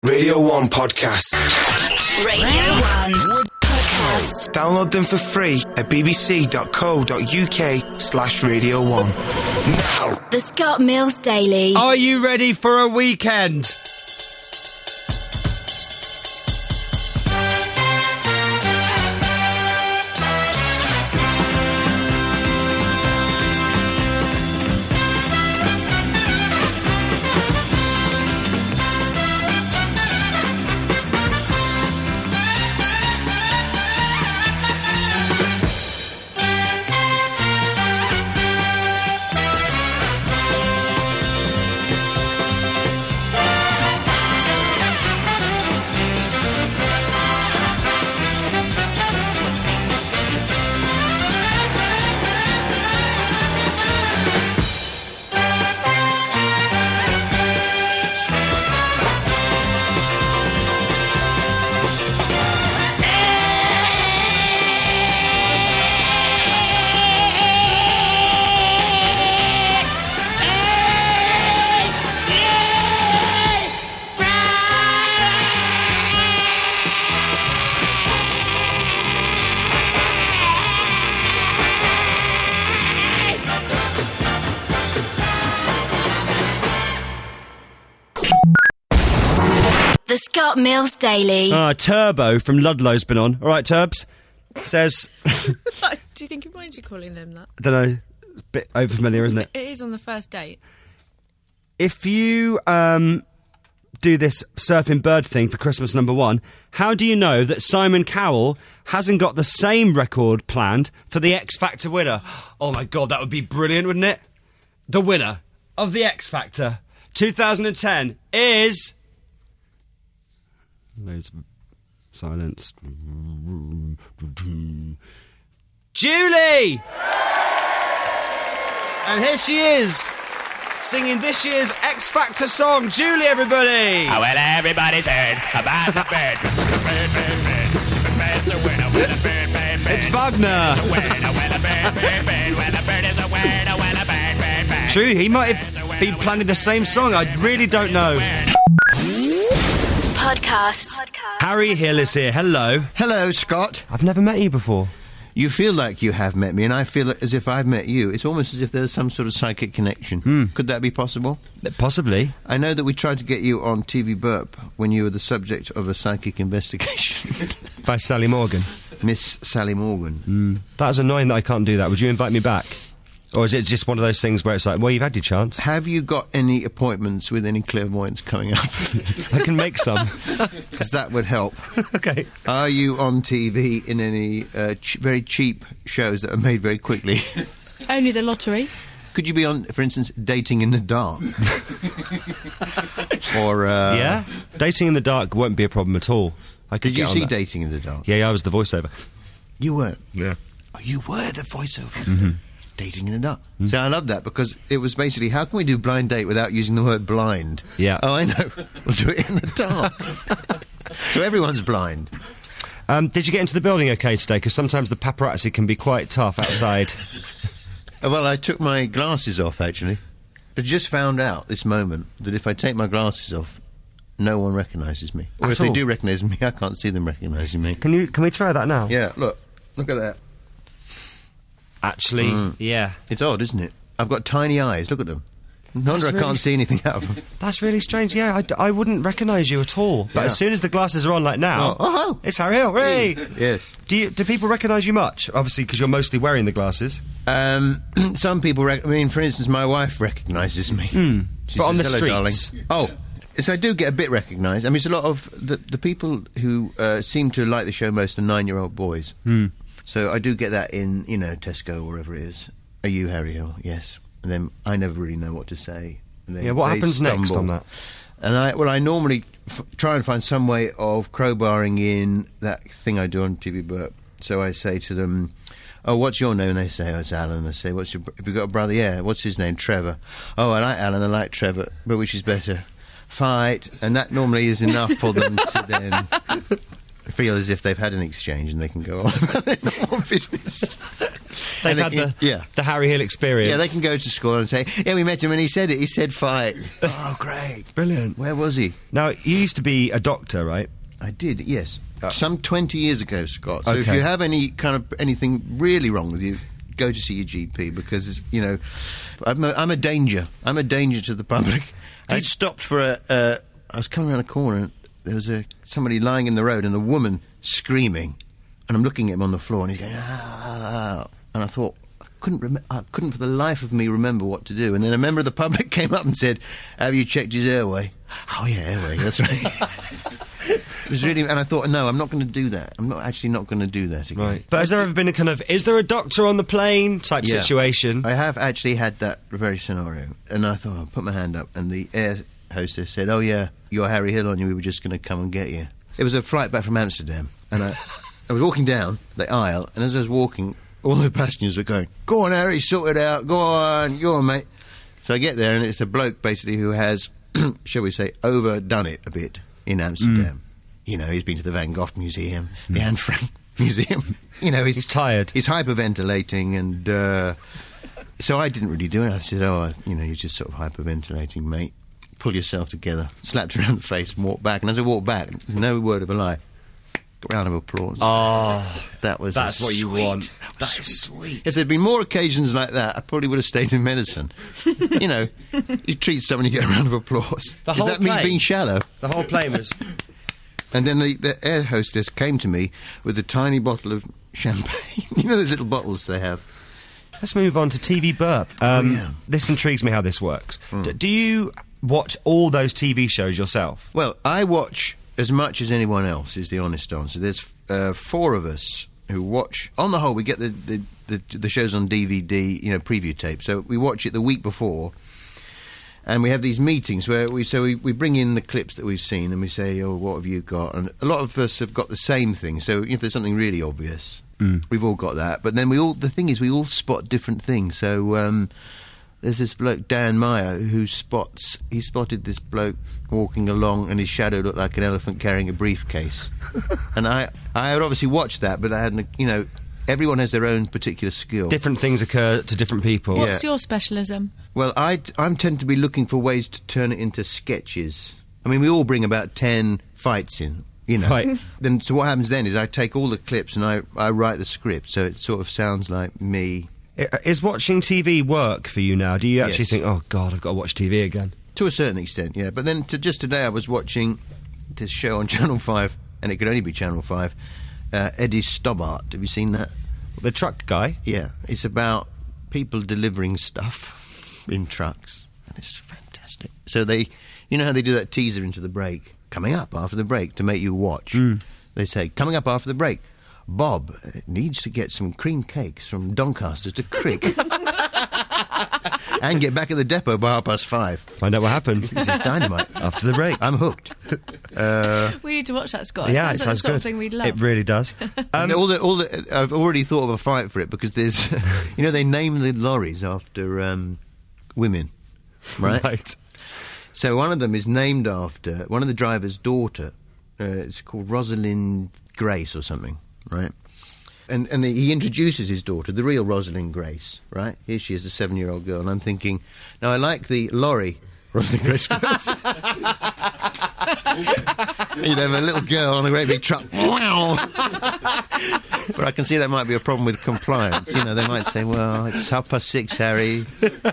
Radio 1 Podcast. Radio 1 Podcast. Download them for free at bbc.co.uk/Radio 1. Now. The Scott Mills Daily. Are you ready for a weekend? The Scott Mills Daily. Turbo from Ludlow's been on. All right, Turbs. Says... Do you think it minds you calling him that? I don't know. It's a bit overfamiliar, isn't it? It is on the first date. If you do this surfing bird thing for Christmas #1, how do you know that Simon Cowell hasn't got the same record planned for the X Factor winner? Oh my God, that would be brilliant, wouldn't it? The winner of the X Factor 2010 is... Loads of silence. Julie! And here she is, singing this year's X Factor song. Julie, everybody! Oh, well, everybody's heard about the bird. It's Wagner! True, he might have been planning the same song. I really don't know. Podcast. Harry Hill is here. Hello. Hello, Scott. I've never met you before. You feel like you have met me, and I feel as if I've met you. It's almost as if there's some sort of psychic connection. Could that be possible? Possibly. I know that we tried to get you on TV Burp when you were the subject of a psychic investigation. By Sally Morgan. Miss Sally Morgan. That's annoying that I can't do that. Would you invite me back? Or is it just one of those things where it's like, well, you've had your chance. Have you got any appointments with any clairvoyants coming up? I can make some. Because that would help. Okay. Are you on TV in any very cheap shows that are made very quickly? Only the lottery. Could you be on, for instance, Dating in the Dark? Or yeah? Dating in the Dark won't be a problem at all. Did you see Dating in the Dark? Yeah, I was the voiceover. You were? Yeah. Oh, you were the voiceover? Dating in the Dark. So I love that, because it was basically, how can we do blind date without using the word blind? Yeah. Oh, I know. We'll do it in the dark. So everyone's blind. Did you get into the building okay today? Because sometimes the paparazzi can be quite tough outside. Well, I took my glasses off, actually. I just found out this moment that if I take my glasses off, no one recognises me. Or At if they all? do recognise me, I can't see them recognising me. Can we try that now? Yeah, look at that. Actually, yeah. It's odd, isn't it? I've got tiny eyes, look at them. No wonder I really can't see anything out of them. That's really strange. Yeah, I wouldn't recognise you at all. But Yeah. as soon as the glasses are on, like now, Oh. it's Harry Hill. Hey! Yes. Do people recognise you much? Obviously, because you're mostly wearing the glasses. Some people, for instance, my wife recognises me. She But on says, the "Hello, streets?" darling." Oh, yes, I do get a bit recognised. I mean, it's a lot of the people who seem to like the show most are 9-year-old boys. So I do get that in, Tesco or wherever it is. Are you Harry Hill? Yes. And then I never really know what to say. And then What they happens next stumble. on that? And I normally try and find some way of crowbarring in that thing I do on TV Burp. So I say to them, "Oh, what's your name?" And they say, "Oh, it's Alan." I say, "Have you got a brother?" "Yeah." "What's his name?" "Trevor." "Oh, I like Alan, I like Trevor, but which is better?" "Fight." And that normally is enough for them to then feel as if they've had an exchange and they can go on about their normal business. They've And had they can- the Harry Hill experience. Yeah, they can go to school and say, yeah, we met him and he said it. He said fight. Oh, great. Brilliant. Where was he? Now, you used to be a doctor, right? I did, yes. Some 20 years ago, Scott. So if Okay. you have anything really wrong with you, go to see your GP because, you know, I'm a danger. I'm a danger to the public. I stopped for I was coming around a corner and there was somebody lying in the road and a woman screaming. And I'm looking at him on the floor and he's going, ah. And I thought, I couldn't for the life of me remember what to do. And then a member of the public came up and said, have you checked his airway? Oh, yeah, airway, that's right. It was really, and I thought, no, I'm not going to do that. I'm not going to do that again. Right. But has there ever been a kind of, is there a doctor on the plane type Yeah. situation? I have actually had that very scenario. And I thought, I'll put my hand up. And the air hostess said, oh, yeah, you're Harry Hill on you. We were just going to come and get you. It was a flight back from Amsterdam. And I was walking down the aisle. And as I was walking, all the passengers were going, go on, Harry, sort it out. Go on, mate. So I get there, and it's a bloke, basically, who has, shall we say, overdone it a bit in Amsterdam. You know, he's been to the Van Gogh Museum, the Anne Frank Museum. You know, He's tired. He's hyperventilating, and so I didn't really do it. I said, you're just sort of hyperventilating, mate. Pull yourself together. Slapped around the face and walked back. And as I walked back, there's no word of a lie. Round of applause. Oh, That's what you sweet. want. That is sweet. If there'd been more occasions like that, I probably would have stayed in medicine. You know, you treat someone, you get a round of applause. The Is whole that me plane? being shallow? the whole plane was... And then the air hostess came to me with a tiny bottle of champagne. You know those little bottles they have? Let's move on to TV Burp. yeah. This intrigues me how this works. Do you watch all those TV shows yourself? Well, I watch as much as anyone else, is the honest answer. There's 4 of us who watch. On the whole, we get the shows on DVD, you know, preview tape. So we watch it the week before. And we have these meetings where we bring in the clips that we've seen and we say, oh, what have you got? And a lot of us have got the same thing. So if there's something really obvious, we've all got that. But then the thing is, we all spot different things. So there's this bloke, Dan Meyer, who spotted this bloke walking along and his shadow looked like an elephant carrying a briefcase. And I had obviously watched that, but I hadn't, you know, everyone has their own particular skill. Different things occur to different people. What's your specialism? Well, I tend to be looking for ways to turn it into sketches. I mean, we all bring about 10 fights in, you know. Right. Then, so what happens then is I take all the clips and I write the script, so it sort of sounds like me. Is watching TV work for you now? Do you actually Yes. think, oh, God, I've got to watch TV again? To a certain extent, yeah. But then just today I was watching this show on Channel 5, and it could only be Channel 5, Eddie Stobbart. Have you seen that? The truck guy? Yeah. It's about people delivering stuff in trucks, and it's fantastic. So you know how they do that teaser into the break? Coming up after the break to make you watch. They say, coming up after the break, Bob needs to get some cream cakes from Doncaster to Crick and get back at the depot by 5:30. Find out what happened. This is dynamite. After the break. I'm hooked. We need to watch that, Scott. Yeah, Sounds it like the sounds sort good. of thing we'd love. It really does. I've already thought of a fight for it because there's, you know, they name the lorries after women, right? Right. So one of them is named after one of the driver's daughter. It's called Rosalind Grace or something, right? And he introduces his daughter, the real Rosalind Grace, right? Here she is, a 7-year-old girl, and I'm thinking, now I like the lorry Rosalind Grace. You'd have a little girl on a great big truck. Wow. But I can see that might be a problem with compliance. You know, they might say, well, it's 6:30, Harry.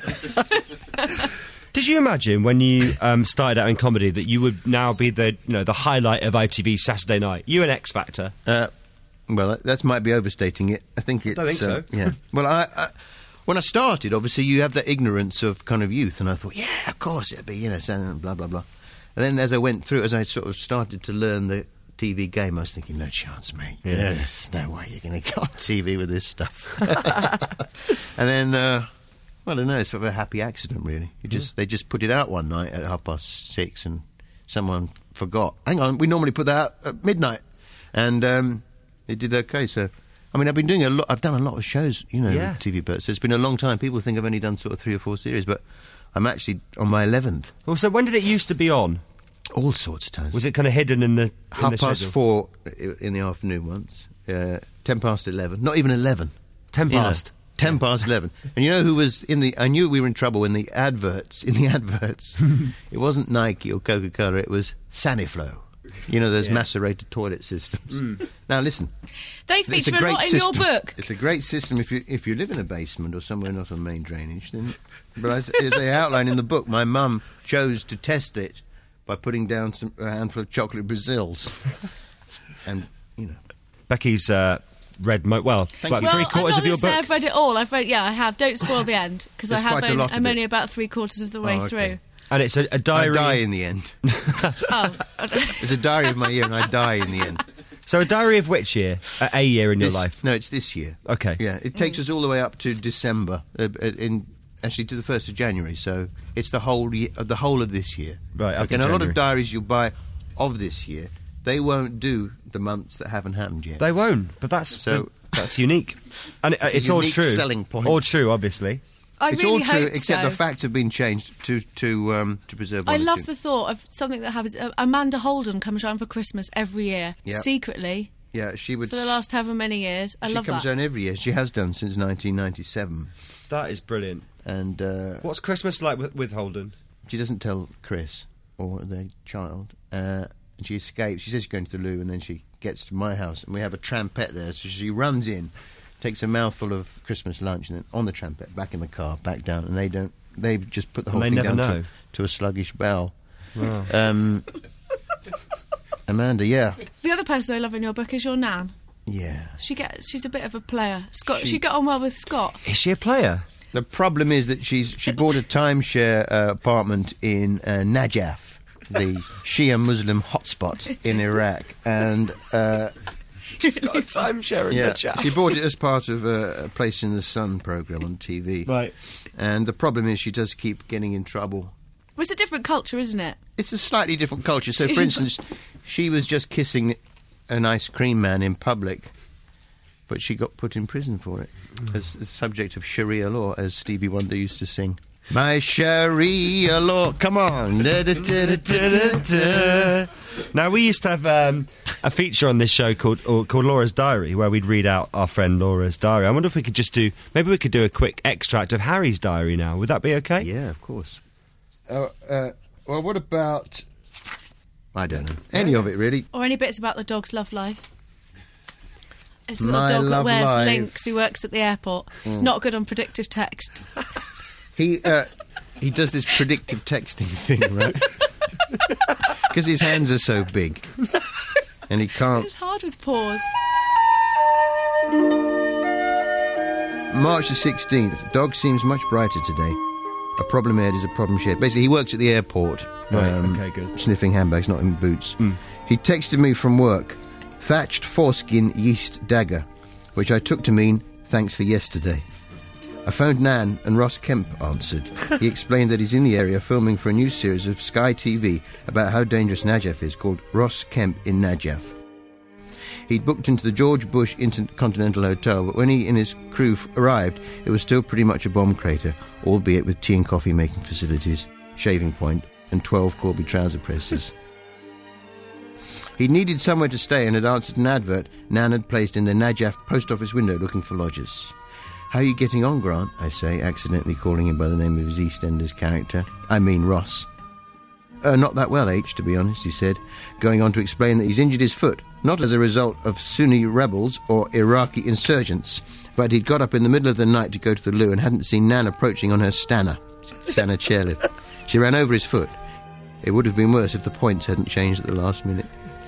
Did you imagine when you started out in comedy that you would now be the highlight of ITV Saturday night? You and X Factor. Well, that might be overstating it. I think it's... Don't think so. Yeah. Well, I when I started, obviously, you have that ignorance of kind of youth, and I thought, yeah, of course, it'd be, you know, blah, blah, blah. And then as I went through, as I sort of started to learn the TV game, I was thinking, no chance, mate. Yeah. There's no way you're going to get on TV with this stuff. And then, well, I don't know, it's sort of a happy accident, really. They just put it out one night at 6:30, and someone forgot. Hang on, we normally put that out at midnight. And it did okay, so... I mean, I've done a lot of shows, you know, Yeah. with TV Burp, so it's been a long time. People think I've only done sort of 3 or 4 series, but I'm actually on my 11th. Well, so when did it used to be on? All sorts of times. Was it kind of hidden in the Half past schedule? 4 in the afternoon once. 10 past 11. Not even 11. 10 past. 10 past 11. And you know who was in the... I knew we were in trouble in the adverts. It wasn't Nike or Coca-Cola, it was Saniflo. You know, those macerated toilet systems. Now, listen. They feature a lot in your book. It's a great system if you live in a basement or somewhere not on main drainage. Then, but as they outline in the book, my mum chose to test it by putting down a handful of chocolate Brazils. And, you know... Becky's read... about 3/4 of your book. I've read it all. I have. Don't spoil the end, because I'm only about 3/4 of the way through. And it's a diary... I die in the end. It's a diary of my year and I die in the end. So a diary of which year? A year in your life? No, it's this year. Okay. Yeah, it takes us all the way up to December, actually to the 1st of January, so it's the whole of this year. Right, up to And a lot January. of diaries you'll buy of this year, they won't do the months that haven't happened yet. They won't, but that's unique. And it's all unique true. selling point. All true, obviously. It's all true, except the facts have been changed to preserve one I or love two. the thought of something that happens. Amanda Holden comes around for Christmas every year, secretly. Yeah, she would... For the last however many years. I love that. She comes around every year. She has done since 1997. That is brilliant. And what's Christmas like with Holden? She doesn't tell Chris or their child. And she escapes. She says she's going to the loo, and then she gets to my house, and we have a trampette there. So she runs in, takes a mouthful of Christmas lunch, and then on the trampette, back in the car, back down, and they just put the whole thing down to a sluggish bell. Wow. Amanda, yeah. The other person I love in your book is your nan. Yeah. She's a bit of a player. She got on well with Scott. Is she a player? The problem is that she bought a timeshare apartment in Najaf, the Shia Muslim hotspot in Iraq, and she's got a timeshare in Najaf. She bought it as part of a Place in the Sun programme on TV. Right. And the problem is she does keep getting in trouble. Well, it's a different culture, isn't it? It's a slightly different culture. So, for instance, she was just kissing an ice cream man in public, but she got put in prison for it as a subject of Sharia law, as Stevie Wonder used to sing. My Sharia law, come on. Now, we used to have a feature on this show called Laura's Diary, where we'd read out our friend Laura's diary. I wonder if we could maybe we could do a quick extract of Harry's diary now. Would that be okay? Yeah, of course. Well, what about... I don't know. Any of it, really. Or any bits about the dog's love life. It's a little My dog that love wears life. links who works at the airport. Not good on predictive text. He does this predictive texting thing, right? Because his hands are so big. And he can't... It's hard with paws. March the 16th. Dog seems much brighter today. A problem aired is a problem shared. Basically, he works at the airport. Okay, good. Sniffing handbags, not in boots. He texted me from work, thatched foreskin yeast dagger, which I took to mean thanks for yesterday. I phoned Nan and Ross Kemp answered. He explained that he's in the area filming for a new series of Sky TV about how dangerous Najaf is, called Ross Kemp in Najaf. He'd booked into the George Bush Intercontinental Hotel, but when he and his crew arrived, it was still pretty much a bomb crater, albeit with tea and coffee making facilities, shaving point, and 12 Corby trouser presses. He needed somewhere to stay and had answered an advert Nan had placed in the Najaf post office window looking for lodgers. How are you getting on, Grant? I say, accidentally calling him by the name of his EastEnders character. I mean Ross. Not that well, H, to be honest, he said, going on to explain that he's injured his foot, not as a result of Sunni rebels or Iraqi insurgents, but he'd got up in the middle of the night to go to the loo and hadn't seen Nan approaching on her Stana chairlift. She ran over his foot. It would have been worse if the points hadn't changed at the last minute.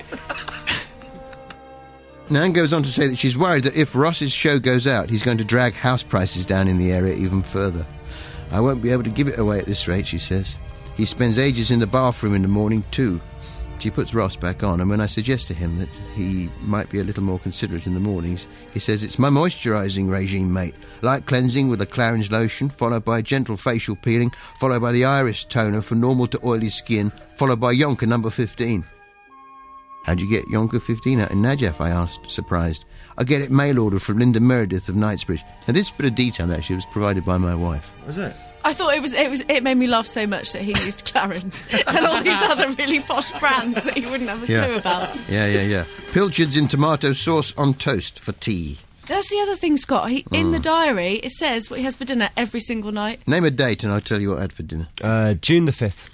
Nan goes on to say that she's worried that if Ross's show goes out, he's going to drag house prices down in the area even further. I won't be able to give it away at this rate, she says. He spends ages in the bathroom in the morning too. She puts Ross back on, and when I suggest to him that he might be a little more considerate in the mornings, he says, it's my moisturising regime, mate. Light cleansing with a Clarins lotion, followed by gentle facial peeling, followed by the Iris toner for normal to oily skin, followed by Yonka number 15. How'd you get Yonka 15 out in Najaf, I asked, surprised. I get it mail order from Linda Meredith of Knightsbridge. Now, this bit of detail actually was provided by my wife. Was it? I thought it made me laugh so much that he used Clarence and all these other really posh brands that he wouldn't have a clue about. Yeah. Pilchards in tomato sauce on toast for tea. That's the other thing, Scott. In the diary, it says what he has for dinner every single night. Name a date and I'll tell you what I had for dinner. June the 5th.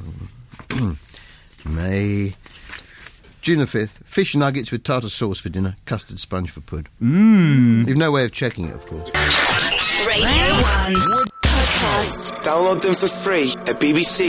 June the 5th. Fish nuggets with tartar sauce for dinner. Custard sponge for pud. You've no way of checking it, of course. Radio 1 Podcast. Download them for free at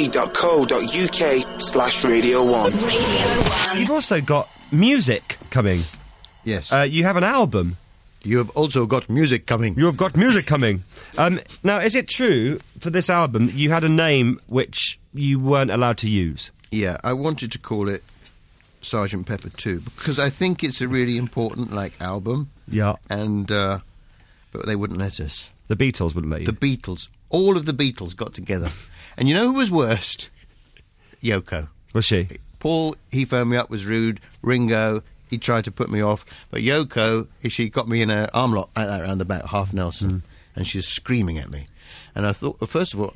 bbc.co.uk/Radio 1. Radio 1. You've also got music coming. Yes. You have an album. You have also got music coming. You have got music coming. Now, is it true for this album that you had a name which you weren't allowed to use? Yeah, I wanted to call it Sgt. Pepper 2 because I think it's a really important, album. Yeah. And, but they wouldn't let us. The Beatles wouldn't let you? The Beatles. All of the Beatles got together. And you know who was worst? Yoko. Was she? Paul, he phoned me up, was rude. Ringo, he tried to put me off. But Yoko, she got me in an arm lock like that around the back, half Nelson. And she was screaming at me. And I thought, first of all,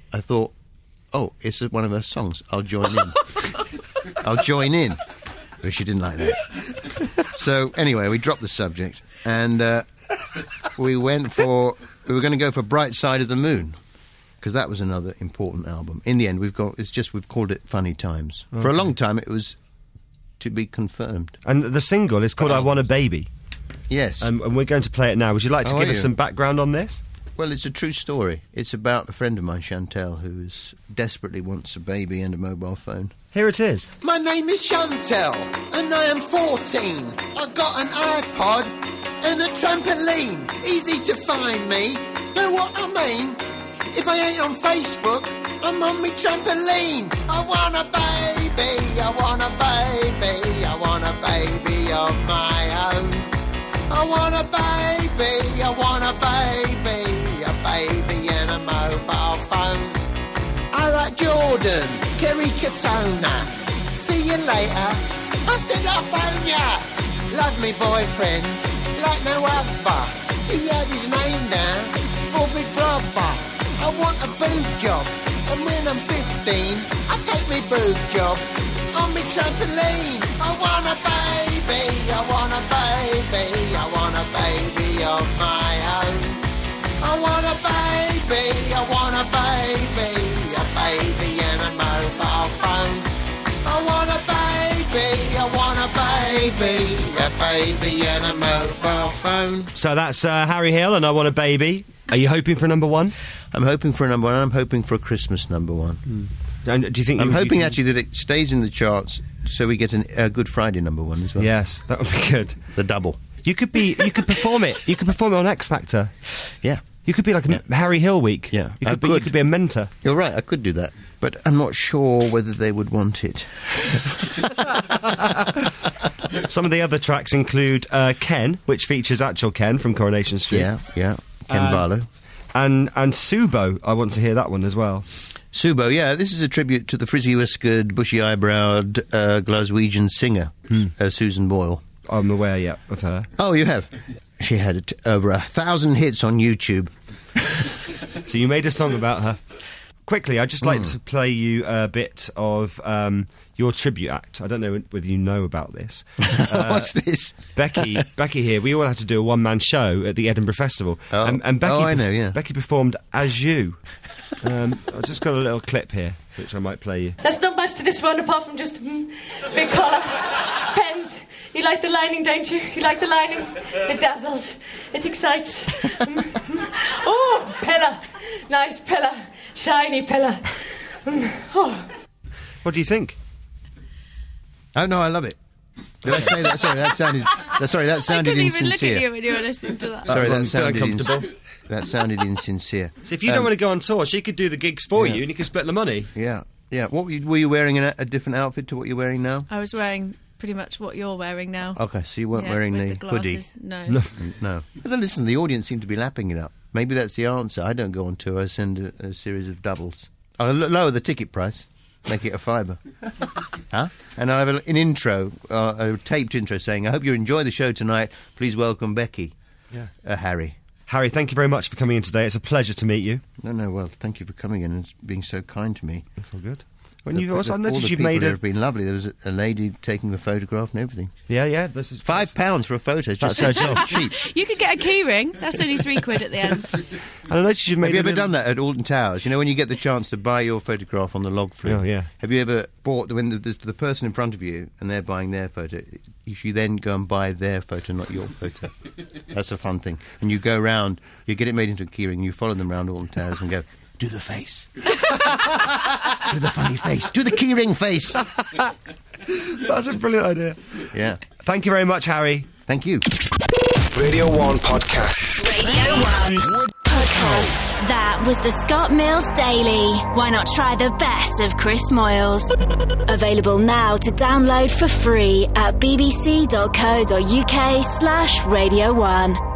oh, it's one of her songs. I'll join in. I'll join in. But she didn't like that. So, anyway, we dropped the subject. And we were going to go for Bright Side of the Moon. Because that was another important album. In the end, we've called it Funny Times. Okay. For a long time, it was to be confirmed. And the single is called I Want a Baby. Yes. And we're going to play it now. Would you like to give us some background on this? Well, it's a true story. It's about a friend of mine, Chantel, who desperately wants a baby and a mobile phone. Here it is. My name is Chantel, and I am 14. I got an iPod and a trampoline. Easy to find me. Know what I mean? If I ain't on Facebook, I'm on me trampoline. I want a baby, I want a baby, I want a baby of my own. I want a baby, I want a baby and a mobile phone. I like Jordan, Kerry Katona. See you later. I said I'll phone ya. Love me boyfriend, like no other. He had his name down for Big Brother. I want a boob job, and when I'm 15, I take me boob job on me trampoline. I want a baby, I want a baby, I want a baby of my own. I want a baby, I want a baby and a mobile phone. I want a baby and a mobile phone. So that's Harry Hill and I Want a Baby. Are you hoping for number one? I'm hoping for a number one. I'm hoping for a Christmas number one. And do you think? I'm hoping actually that it stays in the charts, so we get a Good Friday number one as well. Yes, that would be good. The double. You could perform it. You could perform it on X Factor. Yeah. You could be like a Harry Hill week. Yeah. You could be a mentor. You're right. I could do that, but I'm not sure whether they would want it. Some of the other tracks include Ken, which features actual Ken from Coronation Street. Yeah. Ken Barlow. And Subo, I want to hear that one as well. Subo, yeah, this is a tribute to the frizzy-whiskered, bushy-eyebrowed Glaswegian singer, Susan Boyle. I'm aware, of her. Oh, you have? She had over 1,000 hits on YouTube. So you made a song about her. Quickly, I'd just like to play you a bit of your tribute act. I don't know whether you know about this. What's this? Becky here, we all had to do a one-man show at the Edinburgh Festival. Oh, and Becky, I know, yeah. Becky performed As You. I've just got a little clip here, which I might play you. There's not much to this one apart from just big collar, pens. You like the lining, don't you? You like the lining? It dazzles. It excites. Oh, pillar. Nice pillar. Shiny pillar. Oh. What do you think? Oh, no, I love it. Did I say that? Sorry, that sounded insincere. I couldn't even look at you when you were listening to that. Sorry, that sounded uncomfortable. That sounded insincere. So if you don't want to go on tour, she could do the gigs for you and you could split the money. Yeah. What were you wearing a different outfit to what you're wearing now? I was wearing pretty much what you're wearing now. Okay, so you weren't wearing the hoodie? No. No. But then listen, the audience seem to be lapping it up. Maybe that's the answer. I don't go on tour, I send a series of doubles. I'll lower the ticket price, make it a £5. Huh? And I'll have an intro, a taped intro saying, I hope you enjoy the show tonight. Please welcome Becky. Yeah. Harry. Harry, thank you very much for coming in today. It's a pleasure to meet you. No, well, thank you for coming in and being so kind to me. That's all good. When you've also, I all noticed the you've people made have been lovely. There was a lady taking a photograph and everything. Yeah. This is £5 for a photo. It's just That's so cheap. You could get a key ring. That's only £3 at the end. And I noticed you've made. Have you ever done that at Alton Towers? You know, when you get the chance to buy your photograph on the log flume. Oh, yeah. Have you ever bought when there's the person in front of you and they're buying their photo? If you then go and buy their photo, not your photo, that's a fun thing. And you go round, you get it made into a keyring. You follow them around Alton Towers and go, do the face, do the funny face, do the keyring face. That's a brilliant idea. Yeah. Thank you very much, Harry. Thank you. Radio 1 Podcast. Radio 1 Podcast. That was the Scott Mills Daily. Why not try the best of Chris Moyles? Available now to download for free at bbc.co.uk/Radio 1.